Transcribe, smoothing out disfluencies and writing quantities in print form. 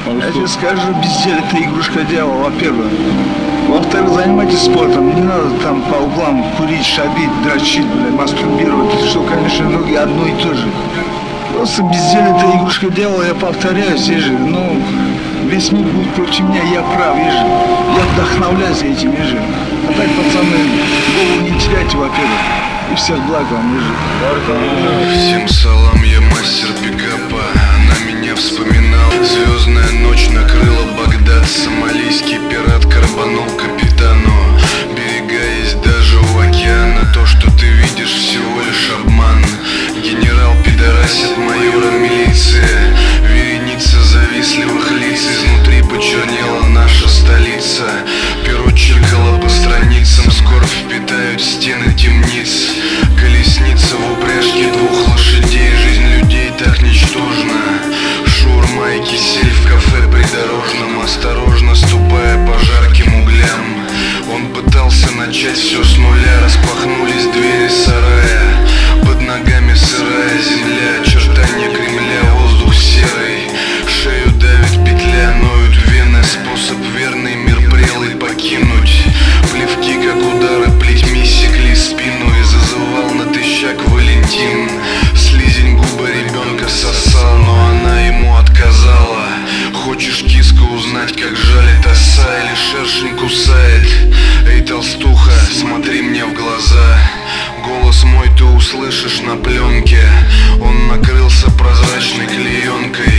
Я тебе скажу, безделие — это игрушка дьявола, во-первых. Во-вторых, занимайтесь спортом. Не надо там по углам курить, шабить, дрочить, мастурбировать. Это что, конечно, ноги одно и то же. Просто безделие — это игрушка дьявола, я повторяюсь, ежи. Ну, весь мир будет против меня, я прав, ежи. Я вдохновляюсь этим, ежи. А так, пацаны, голову не теряйте, во-первых. И всех благ вам, ежи. Всем салам, я мастер пикапа. Она меня вспоминала. Звездная ночь накрыла Багдад. Сомалийский пират карбанул капитану. Берега есть даже у океана. То, что ты видишь, всего лишь обман. Генерал пидорасит майора милиции. Вереница завистливых лиц. Изнутри почернела наша столица. Перо чиркало по страницам. Скоро впитают стены темниц. Колесница в упряжке двух лошадей. Жизнь людей так ничтожна. Шаурма и кисель в кафе придорожном. Осторожно ступая по жарким углям. Он пытался начать все с нуля. Распахнулись двери сарая. Под ногами сырая земля. Очертания Кремля, воздух серый. Шею давит петля, ноют вены. Способ верный мир прелый покинуть. Плевки, как удары плетьми, секли спину. И зазывал натыщак Валентин. Слизень губы ребенка сосал, но она ему отказала. Хочешь, киска, узнать, как жалит оса или шершень кусает? Эй, толстуха, смотри мне в глаза. Голос мой ты услышишь на пленке. Он накрылся прозрачной клеенкой.